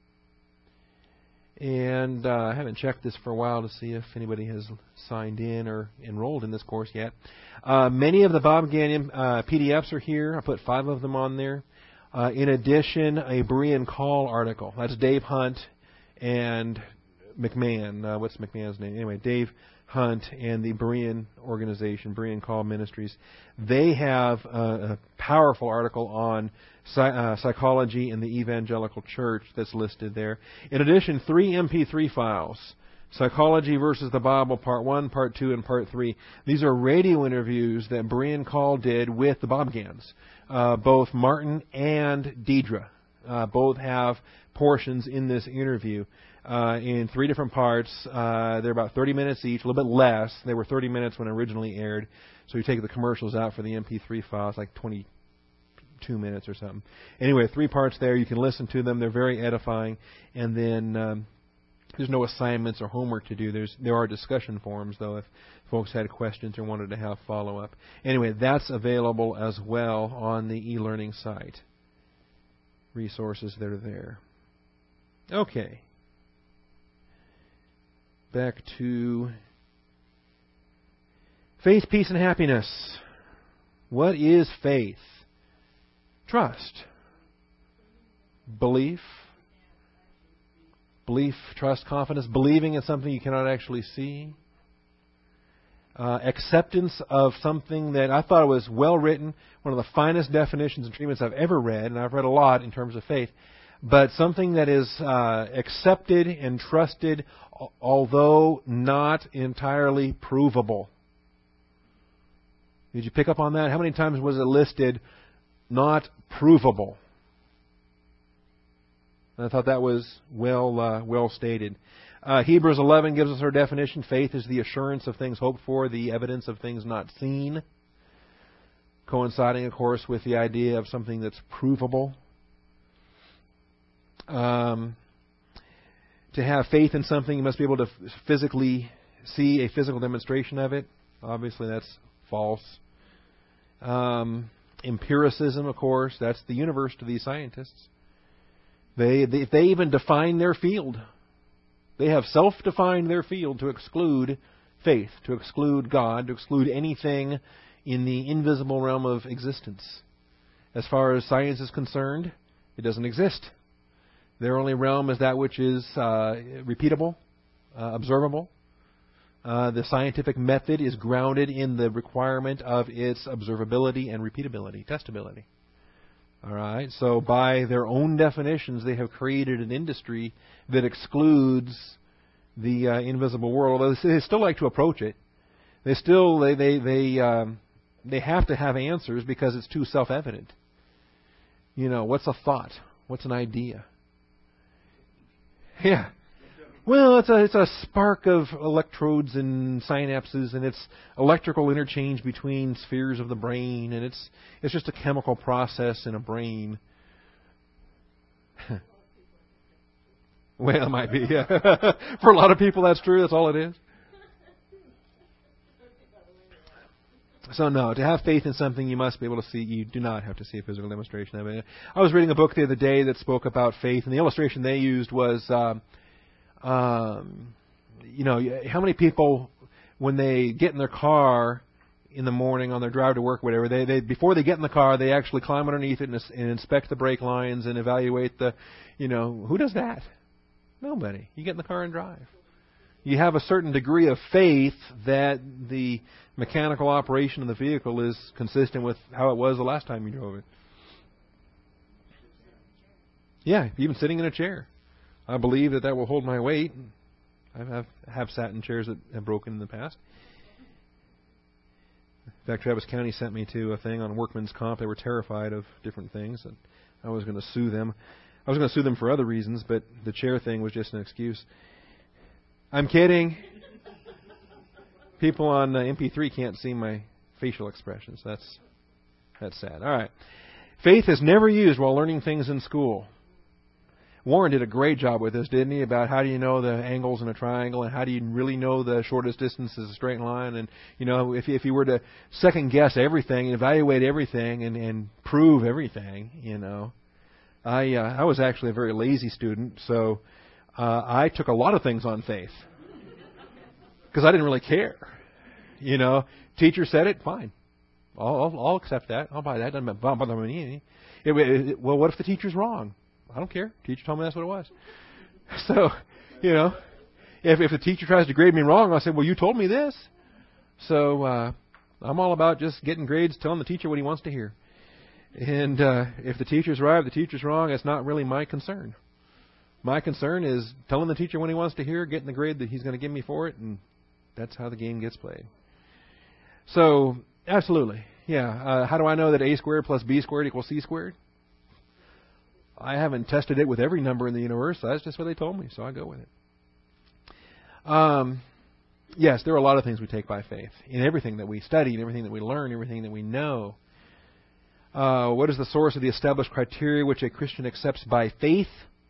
And uh, I haven't checked this for a while to see if anybody has signed in or enrolled in this course yet. Uh, many of the Bob Gannon uh, P D Fs are here. I put five of them on there. Uh, in addition, a Berean Call article. That's Dave Hunt and McMahon. Uh, what's McMahon's name? Anyway, Dave Hunt and the Berean organization, Berean Call Ministries. They have a, a powerful article on psy- uh, psychology in the evangelical church that's listed there. In addition, three M P three files. Psychology versus the Bible, Part one, Part two, and Part three. These are radio interviews that Berean Call did with the Bobgans. Uh, both Martin and Deidre uh, both have portions in this interview uh, in three different parts. Uh, they're about thirty minutes each, a little bit less. They were thirty minutes when originally aired. So you take the commercials out for the M P three files, like twenty-two minutes or something. Anyway, three parts there. You can listen to them. They're very edifying. And then Um, There's no assignments or homework to do. There's there are discussion forums, though, if folks had questions or wanted to have follow-up. Anyway, that's available as well on the e-learning site. Resources that are there. Okay. Back to faith, peace, and happiness. What is faith? Trust. Belief. Belief, trust, confidence, believing in something you cannot actually see. Uh, acceptance of something that I thought was well written, one of the finest definitions and treatments I've ever read, and I've read a lot in terms of faith, but something that is uh, accepted and trusted, although not entirely provable. Did you pick up on that? How many times was it listed, not provable? I thought that was well uh, well stated. Uh, Hebrews eleven gives us our definition. Faith is the assurance of things hoped for, the evidence of things not seen. Coinciding, of course, with the idea of something that's provable. Um, to have faith in something, you must be able to physically see a physical demonstration of it. Obviously, that's false. Um, empiricism, of course, that's the universe to these scientists. They, they, if they even define their field, they have self-defined their field to exclude faith, to exclude God, to exclude anything in the invisible realm of existence. As far as science is concerned, it doesn't exist. Their only realm is that which is uh, repeatable, uh, observable. Uh, the scientific method is grounded in the requirement of its observability and repeatability, testability. All right. So by their own definitions, they have created an industry that excludes the uh, invisible world. Although they still like to approach it. They still they they they um, they have to have answers because it's too self-evident. You know, what's a thought? What's an idea? Yeah. Well, it's a it's a spark of electrodes and synapses, and it's electrical interchange between spheres of the brain, and it's it's just a chemical process in a brain. Well, it might be. Yeah. For a lot of people, that's true. That's all it is. So no, to have faith in something, you must be able to see. You do not have to see a physical demonstration of it. I was reading a book the other day that spoke about faith, and the illustration they used was, um, um, you know, how many people, when they get in their car in the morning on their drive to work, or whatever, they, they before they get in the car, they actually climb underneath it and, and inspect the brake lines and evaluate the, you know, who does that? Nobody. You get in the car and drive. You have a certain degree of faith that the mechanical operation of the vehicle is consistent with how it was the last time you drove it. Yeah, even sitting in a chair. I believe that that will hold my weight. I have, have sat in chairs that have broken in the past. In fact, Travis County sent me to a thing on workman's comp. They were terrified of different things, and I was going to sue them. I was going to sue them for other reasons, but the chair thing was just an excuse. I'm kidding. People on uh, M P three can't see my facial expressions. That's that's sad. All right. Faith is never used while learning things in school. Warren did a great job with this, didn't he? About how do you know the angles in a triangle, and how do you really know the shortest distance is a straight line, and you know if if you were to second guess everything, and evaluate everything, and, and prove everything, you know. I uh, I was actually a very lazy student, so uh, I took a lot of things on faith because I didn't really care. You know, teacher said it, fine. I'll, I'll, I'll accept that. I'll buy that. Doesn't bother me. It, it, well, what if the teacher's wrong? I don't care. Teacher told me that's what it was. So, you know, if if the teacher tries to grade me wrong, I'll say, well, you told me this. So uh, I'm all about just getting grades, telling the teacher what he wants to hear. And uh, if the teacher's right, if the teacher's wrong, it's not really my concern. My concern is telling the teacher what he wants to hear, getting the grade that he's going to give me for it, and that's how the game gets played. So, absolutely. Yeah. Uh, how do I know that A squared plus B squared equals C squared? I haven't tested it with every number in the universe. That's just what they told me, so I go with it. Um, yes, there are a lot of things we take by faith. In everything that we study, in everything that we learn, everything that we know. Uh, what is the source of the established criteria which a Christian accepts by faith?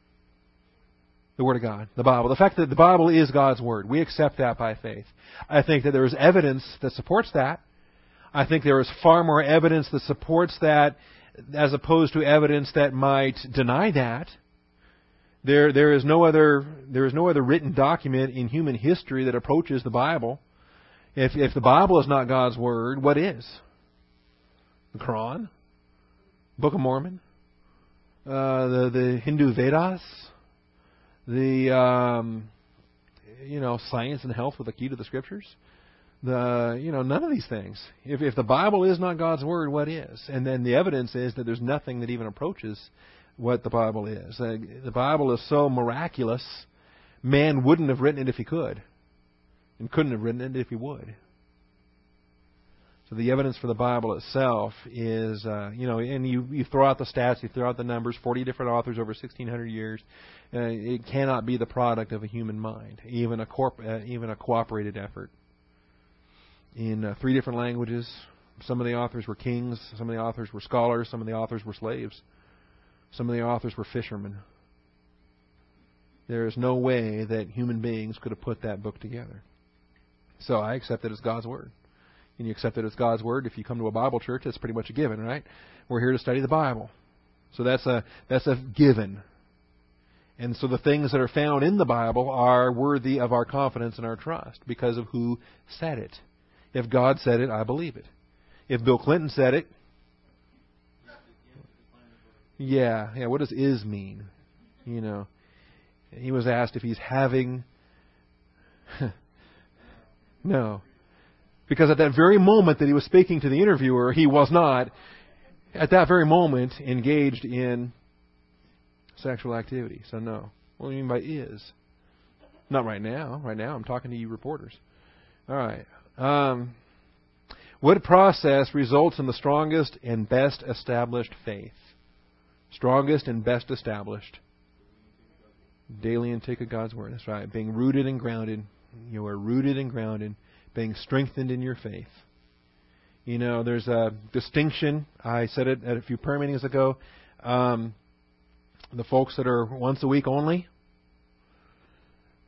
The Word of God, the Bible. The fact that the Bible is God's Word. We accept that by faith. I think that there is evidence that supports that. I think there is far more evidence that supports that as opposed to evidence that might deny that. There, there is no other, there is no other written document in human history that approaches the Bible. If, if the Bible is not God's Word, what is? The Quran? Book of Mormon? Uh, the, the Hindu Vedas? The, um, you know, science and health with the key to the Scriptures? The, you know, none of these things. If, if the Bible is not God's Word, what is? And then the evidence is that there's nothing that even approaches what the Bible is. Uh, the Bible is so miraculous, man wouldn't have written it if he could, and couldn't have written it if he would. So the evidence for the Bible itself is, uh, you know, and you, you throw out the stats, you throw out the numbers, forty different authors over sixteen hundred years. Uh, it cannot be the product of a human mind, even a corp, uh, even a cooperated effort. In uh, three different languages, some of the authors were kings, some of the authors were scholars, some of the authors were slaves, some of the authors were fishermen. There is no way that human beings could have put that book together. So I accept that it's God's Word. And you accept that it's God's Word. If you come to a Bible church, that's pretty much a given, right? We're here to study the Bible. So that's a that's a given. And so the things that are found in the Bible are worthy of our confidence and our trust because of who said it. If God said it, I believe it. If Bill Clinton said it, yeah, yeah. What does "is" mean? You know, he was asked if he's having. No. Because at that very moment that he was speaking to the interviewer, he was not, at that very moment, engaged in sexual activity. So no. What do you mean by "is"? Not right now. Right now I'm talking to you reporters. All right. Um, what process results in the strongest and best established faith? Strongest and best established. Daily intake of God's Word. That's right. Being rooted and grounded. You are rooted and grounded. Being strengthened in your faith. You know, there's a distinction. I said it at a few prayer meetings ago. Um, the folks that are once a week only,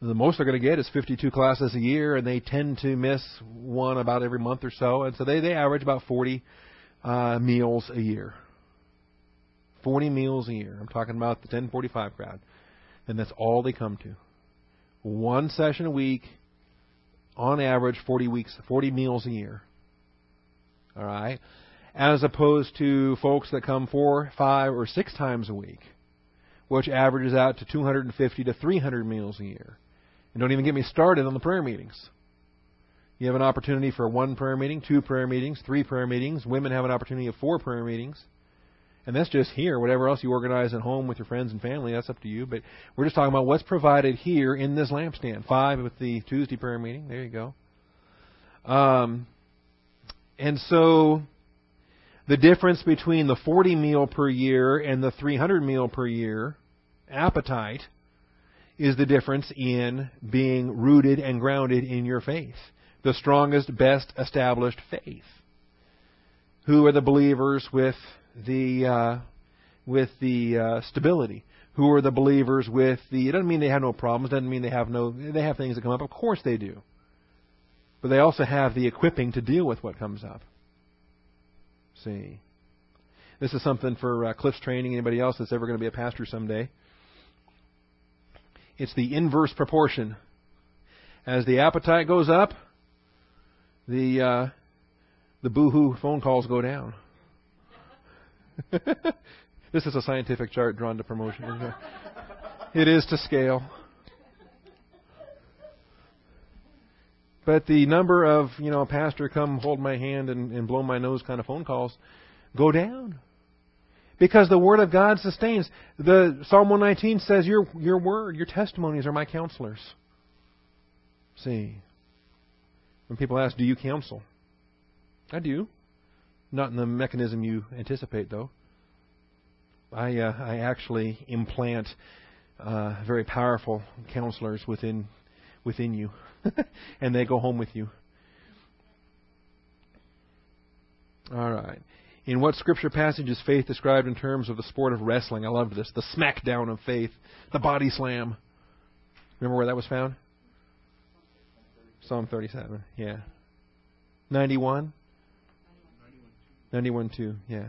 The most they're going to get is fifty-two classes a year, and they tend to miss one about every month or so. And so they, they average about forty uh, meals a year. forty meals a year. I'm talking about the ten forty-five crowd. And that's all they come to. One session a week, on average, forty weeks, forty meals a year. All right? As opposed to folks that come four, five, or six times a week, which averages out to two hundred fifty to three hundred meals a year. And don't even get me started on the prayer meetings. You have an opportunity for one prayer meeting, two prayer meetings, three prayer meetings. Women have an opportunity of four prayer meetings. And that's just here. Whatever else you organize at home with your friends and family, that's up to you. But we're just talking about what's provided here in this lampstand. Five with the Tuesday prayer meeting. There you go. Um, and so the difference between the forty meal per year and the three hundred meal per year appetite is the difference in being rooted and grounded in your faith. The strongest, best established faith. Who are the believers with the uh, with the uh, stability? Who are the believers with the? It doesn't mean they have no problems. Doesn't mean they have no. They have things that come up. Of course they do. But they also have the equipping to deal with what comes up. See, this is something for uh, Cliff's training. Anybody else that's ever going to be a pastor someday? It's the inverse proportion. As the appetite goes up, the uh, the boo-hoo phone calls go down. This is a scientific chart drawn to promotion. It is to scale. But the number of, you know, pastor, come hold my hand and, and blow my nose kind of phone calls go down. Because the Word of God sustains. The Psalm one nineteen says, your, your word, your testimonies are my counselors. See. When people ask, do you counsel? I do. Not in the mechanism you anticipate, though. I uh, I actually implant uh, very powerful counselors within within you, and they go home with you. All right. In what Scripture passage is faith described in terms of the sport of wrestling? I loved this. The smackdown of faith, the body slam. Remember where that was found? Psalm thirty-seven. Yeah. ninety-one. ninety-one two, yeah.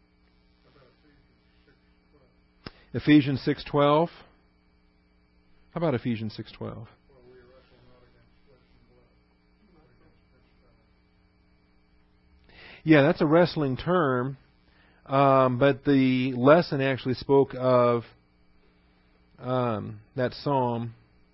Ephesians six twelve. How about Ephesians six twelve? Yeah, that's a wrestling term, um, but the lesson actually spoke of um, that psalm.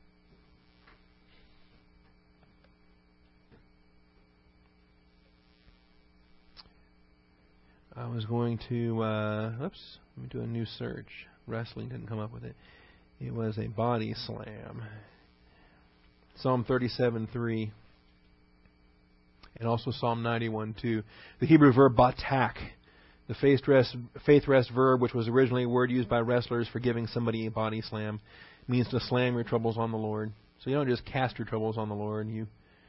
I was going to, uh, oops, let me do a new search. Wrestling didn't come up with it. It was a body slam. Psalm thirty-seven three. And also Psalm ninety-one two. The Hebrew verb batak, the faith rest, faith rest verb, which was originally a word used by wrestlers for giving somebody a body slam, means to slam your troubles on the Lord. So you don't just cast your troubles on the Lord. You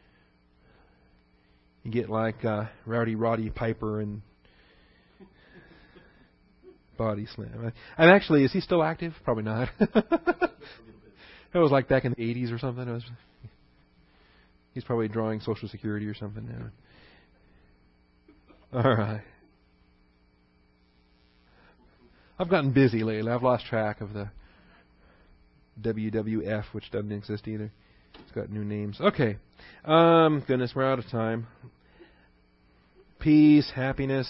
you get like uh, Rowdy Roddy Piper and body slam. And actually, is he still active? Probably not. That was like back in the eighties or something. It was, he's probably drawing Social Security or something now. All right. I've gotten busy lately. I've lost track of the W W F, which doesn't exist either. It's got new names. Okay. Um, goodness, we're out of time. Peace, happiness.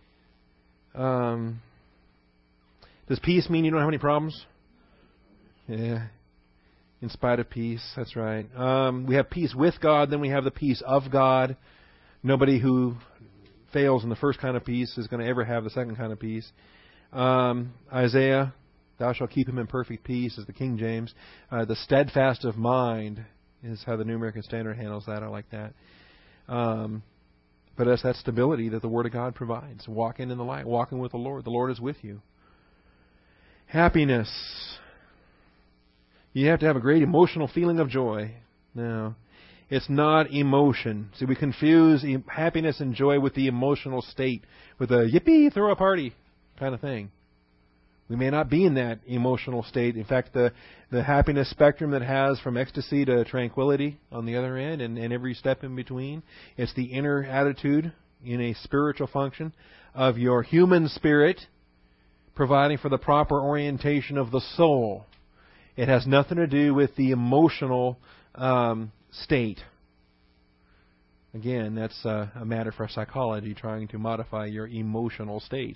Um... Does peace mean you don't have any problems? Yeah. In spite of peace, that's right. Um, we have peace with God, then we have the peace of God. Nobody who fails in the first kind of peace is going to ever have the second kind of peace. Um, Isaiah, thou shalt keep him in perfect peace, is the King James. Uh, the steadfast of mind is how the New American Standard handles that. I like that. Um, but that's that stability that the Word of God provides. Walking in the light, walking with the Lord. The Lord is with you. Happiness. You have to have a great emotional feeling of joy. No, it's not emotion. See, we confuse e- happiness and joy with the emotional state, with a yippee, throw a party kind of thing. We may not be in that emotional state. In fact, the, the happiness spectrum that has from ecstasy to tranquility on the other end and, and every step in between, it's the inner attitude in a spiritual function of your human spirit providing for the proper orientation of the soul. It has nothing to do with the emotional um, state. Again, that's uh, a matter for psychology, trying to modify your emotional state.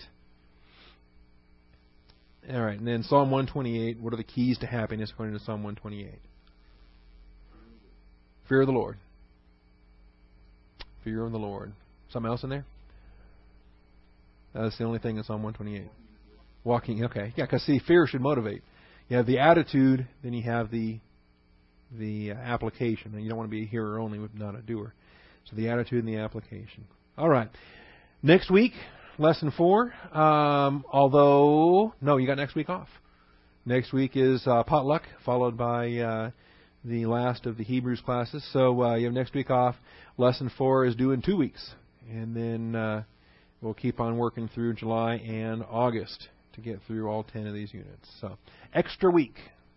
All right, and then Psalm one twenty-eight, what are the keys to happiness according to Psalm one twenty-eight? Fear of the Lord. Fear of the Lord. Something else in there? That's the only thing in Psalm one twenty-eight. Walking, okay. Yeah, because see, fear should motivate. You have the attitude, then you have the the uh, application. And you don't want to be a hearer only, not a doer. So the attitude and the application. All right. Next week, lesson four. Um, although, no, you got next week off. Next week is uh, potluck, followed by uh, the last of the Hebrews classes. So uh, you have next week off. Lesson four is due in two weeks. And then uh, we'll keep on working through July and August to get through all ten of these units. So extra week.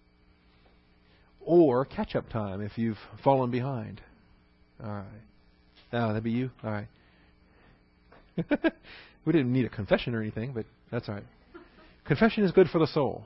Or catch-up time if you've fallen behind. All right. Oh, that'd be you? All right. We didn't need a confession or anything, but that's all right. Confession is good for the soul.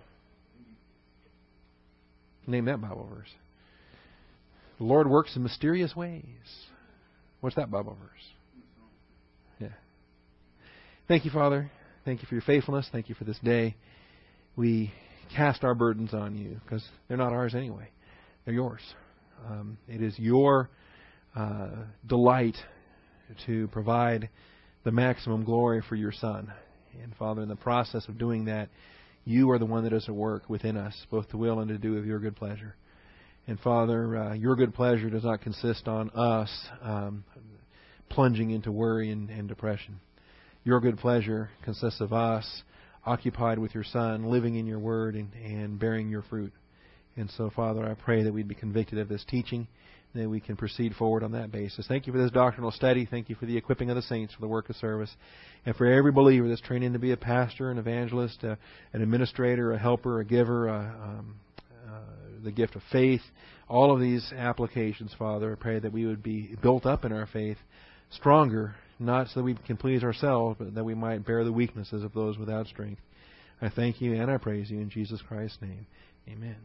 Name that Bible verse. The Lord works in mysterious ways. What's that Bible verse? Yeah. Thank you, Father. Thank you for your faithfulness. Thank you for this day. We cast our burdens on you because they're not ours anyway. They're yours. Um, it is your uh, delight to provide the maximum glory for your Son. And Father, in the process of doing that, you are the one that is at work within us, both to will and to do of your good pleasure. And Father, uh, your good pleasure does not consist on us um, plunging into worry and, and depression. Your good pleasure consists of us occupied with your Son, living in your word and, and bearing your fruit. And so, Father, I pray that we'd be convicted of this teaching, that we can proceed forward on that basis. Thank you for this doctrinal study. Thank you for the equipping of the saints for the work of service. And for every believer that's training to be a pastor, an evangelist, uh, an administrator, a helper, a giver, uh, um, uh, the gift of faith, all of these applications, Father, I pray that we would be built up in our faith, stronger, not so that we can please ourselves, but that we might bear the weaknesses of those without strength. I thank you and I praise you in Jesus Christ's name. Amen.